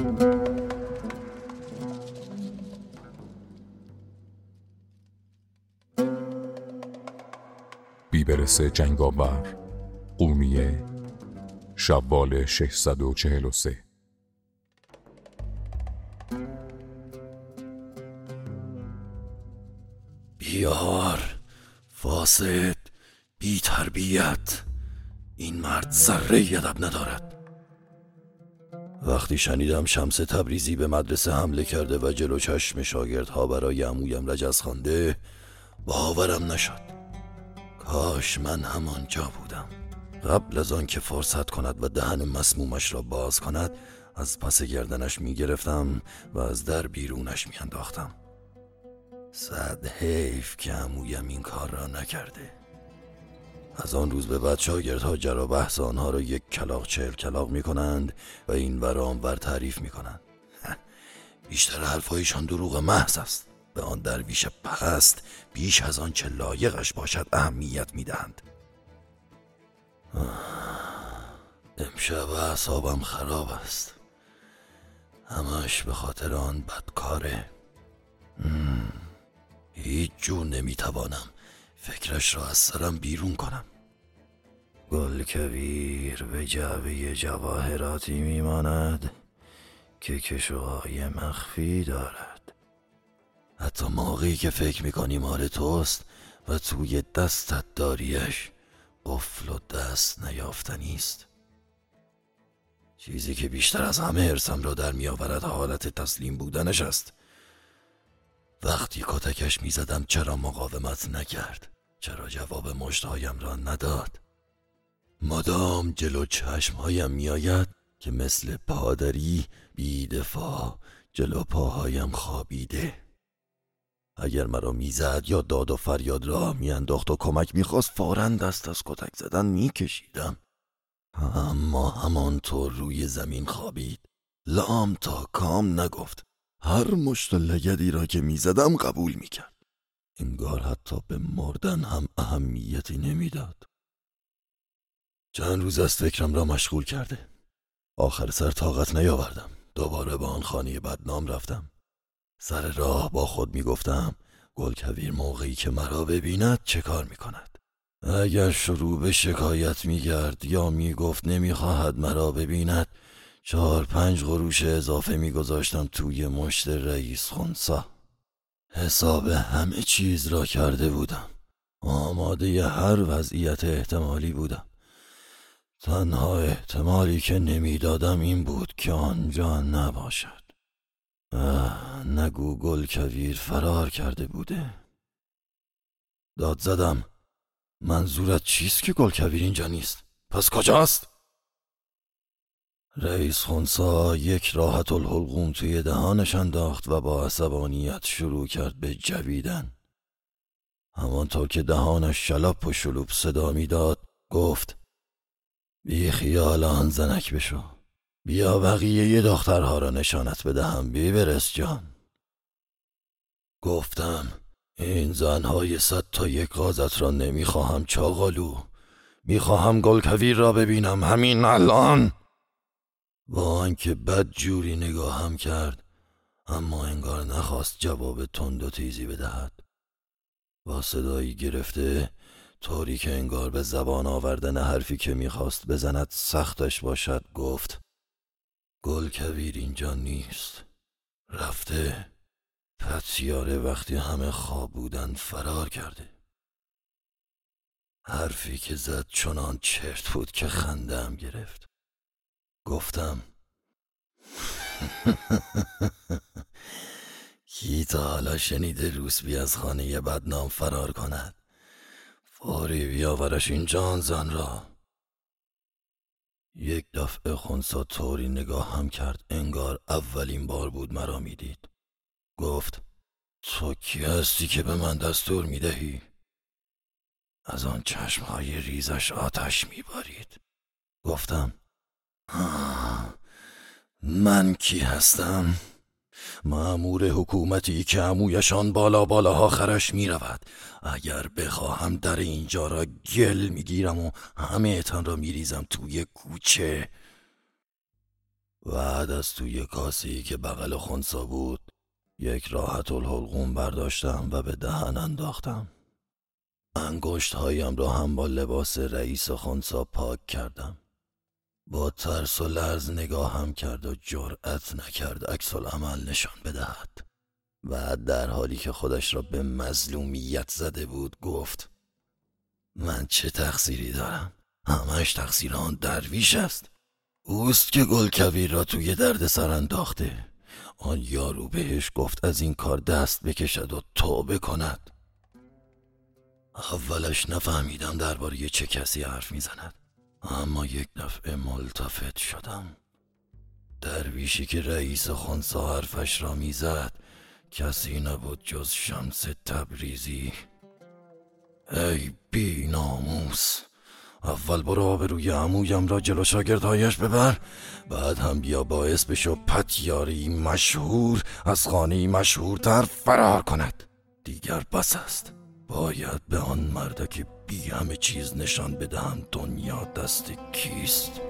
بیبرس جنگاور، قونیه، شوال 643. بیار، فاسد، بی تربیت، این مرد ذره ادب ندارد. وقتی شنیدم شمس تبریزی به مدرسه حمله کرده و جلو چشم شاگردها برای عمویم رجز خوانده، باورم نشد. کاش من همانجا بودم. قبل از آن که فرصت کند و دهن مسمومش را باز کند، از پس گردنش می گرفتم و از در بیرونش می انداختم. صد حیف که عمویم این کار را نکرده. از آن روز به بعد شاگردها جر و بحث آنها را یک کلاغ 40 کلاغ می کنند و این ور آن ور تعریف می کنند. بیشتر حرفایشان دروغ محض است. به آن درویش پست بیش از آن چه لایقش باشد اهمیت می دهند. امشب اعصابم خراب است. همش به خاطر آن بدکاره. هیچ جور نمیتوانم فکرش را از سرم بیرون کنم. گلکبیر به جعبه جواهراتی میماند که کشوهای مخفی دارد. حتی موقعی که فکر میکنی مال توست و توی دستت داریش، قفل و دست نیافتنی است. چیزی که بیشتر از همه حرصم را در میآورد حالت تسلیم بودنش است. وقتی کتکش میزدم چرا مقاومت نکرد؟ چرا جواب مشتهایم را نداد؟ مدام جلو چشمهایم میآید که مثل پادری بی دفاع جلو پاهایم خوابیده. اگر مرا میزد یا داد و فریاد را میانداخت و کمک میخواست، فوراً دست از کتک زدن میکشیدم. اما همانطور روی زمین خوابید. لام تا کام نگفت. هر مشت و لگدی را که میزدم قبول میکرد. انگار حتی به مردن هم اهمیتی نمیداد. چند روز از فکرم را مشغول کرده. آخر سر طاقت نیاوردم. دوباره به آن خانه بدنام رفتم. سر راه با خود میگفتم گلکبیر موقعی که مرا ببیند چه کار میکند؟ اگر شروع به شکایت میگرد یا میگفت نمیخواهد مرا ببیند، 4-5 قروش اضافه میگذاشتم توی مشت رئیس خونسا. حساب همه چیز را کرده بودم. آماده هر وضعیت احتمالی بودم. تنها احتمالی که نمیدادم این بود که آنجا نباشد. نگو گلکبیر فرار کرده بوده. داد زدم. منظورت چیست که گلکبیر اینجا نیست؟ پس کجاست؟ رئیس خونسا یک راحت الحلقوم توی دهانش انداخت و با عصبانیت شروع کرد به جویدن. همانطور که دهانش شلاپ و شلوپ صدا میداد گفت بی خیال آن زنک بشو. بیا بقیه دخترها را نشانت بدهم بیبرس جان. گفتم این زنهای 100 تا یک غازت را نمیخواهم چاغالو. میخواهم گلکبیر را ببینم همین الان. با آنکه بد جوری نگاهم کرد، اما انگار نخواست جواب تند و تیزی بدهد. با صدایی گرفته، طوری که انگار به زبان آوردن حرفی که میخواست بزند سختش باشد، گفت گلکبیر اینجا نیست. رفته. پتیاره وقتی همه خواب بودن فرار کرده. حرفی که زد چنان چرت بود که خنده‌ام گرفت. گفتم کی تا حالا شنیده روسبی از خانه بدنام فرار کند؟ فوری بیاورش این جان زن را. یک دفعه خونسا طوری نگاهم کرد انگار اولین بار بود مرا میدید. گفت تو کی هستی که به من دستور میدهی؟ از آن چشمهای ریزش آتش میبارید. گفتم من کی هستم؟ مأمور حکومتی که عمویشان بالا بالاها خرش می رود. اگر بخواهم در اینجا را گل می گیرم و همه تان را می ریزم توی کوچه. بعد از توی کاسه‌ای که بغل خنثی بود یک راحت الحلقوم برداشتم و به دهن انداختم. انگشت‌هایم را هم با لباس رئیس خنثی پاک کردم. با ترس و لرز نگاهم کرد و جرأت نکرد عکس‌العمل نشان بدهد. و در حالی که خودش را به مظلومیت زده بود گفت: من چه تقصیری دارم؟ همش تقصیر آن درویش است. اوست که گلکبیر را توی درد سر انداخته. آن یارو بهش گفت از این کار دست بکشد و توبه کند. اولش نفهمیدم درباره چه کسی حرف میزند، اما یک دفعه ملتفت شدم. درویشی که رئیس خنثی حرفش را میزد کسی نبود جز شمس تبریزی. ای بی ناموس، اول برو آبروی عمویم را جلو شاگردهایش ببر، بعد هم بیا باعث بشو پتیاری مشهور از خانه‌ای مشهورتر فرار کند. دیگر بس است. باید به آن مردک بی همه چیز نشان بدهم دنیا دست کیست.